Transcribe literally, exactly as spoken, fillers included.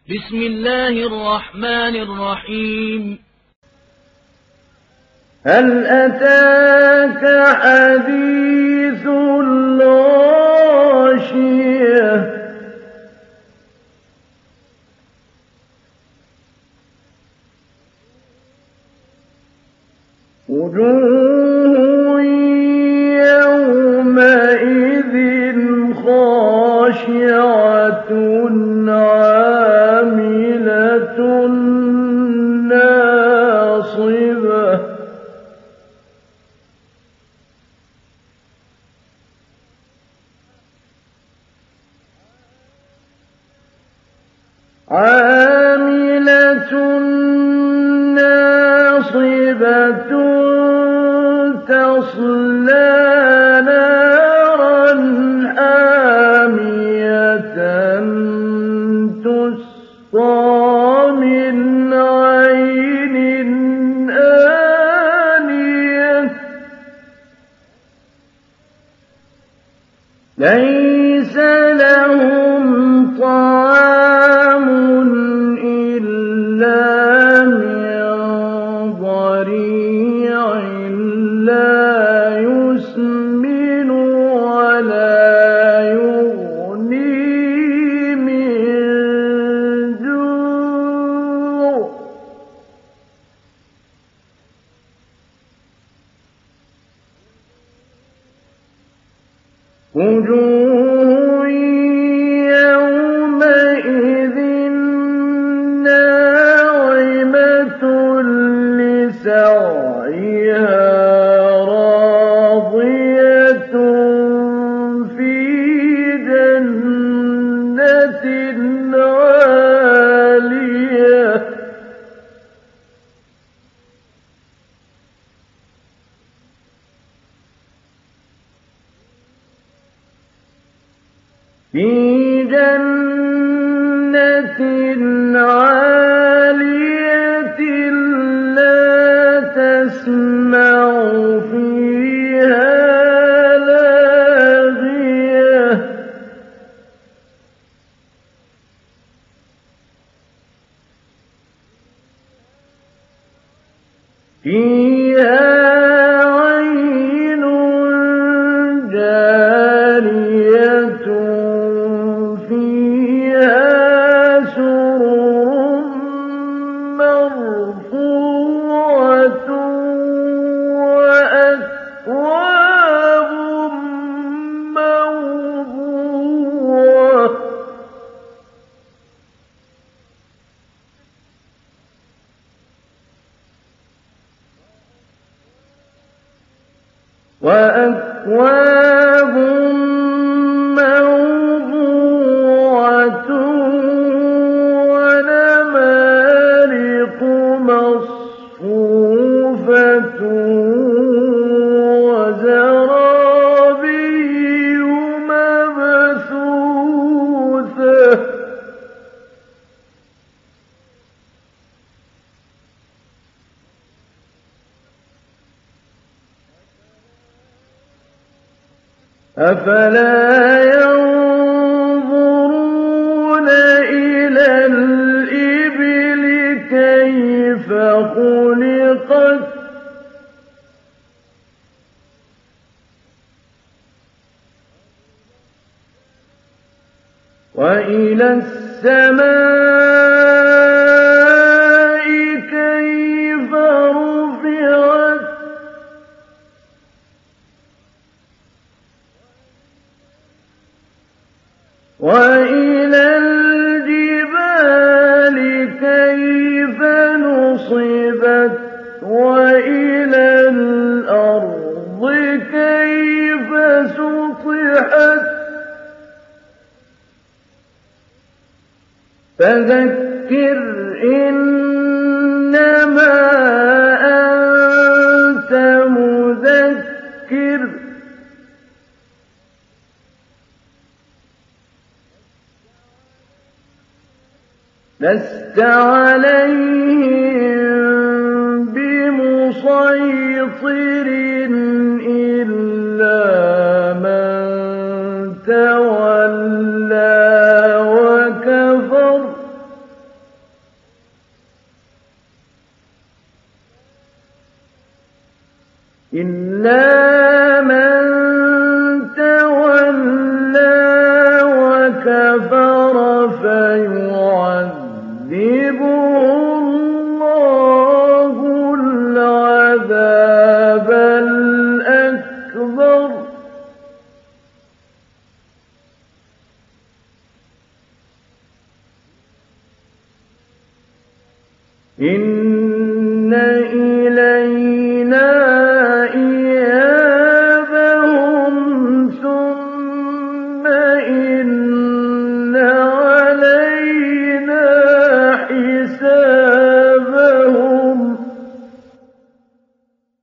بسم الله الرحمن الرحيم. هل أتاك حديث الغاشية وجوه يومئذ خاشعة عاملة ناصبة عاملة ناصبة تصلى نارا حامية تسقى من عين آنية ليس لهم طعام إلا من ضريع لا يسمن ولا يغني من جوع وجوه يومئذ ناعمة لسعيها راضية في جنة عالية في جنة عالية لا تسمع فيها لاغية فيها عين جارية فيها سرر مرفوعة وأكواب موضوعة وأكواب موضوعة ونمارق مصفوفة وزرابي مبثوثة أفلا ينظرون إلى الإبل كيف خلقت وإلى السماء كيف رفعت وإلى الجبال كيف نصبت وإلى الأرض كيف سطحت فذكر إنما أنت مذكر لست عليهم بمسيطر إلا من تولى وكفر إِلَّا مَن تَوَلَّىٰ وَكَفَرَ فَيُعَذِّبُهُ اللَّهُ الْعَذَابَ الْأَكْبَرَ ۚ إِنَّ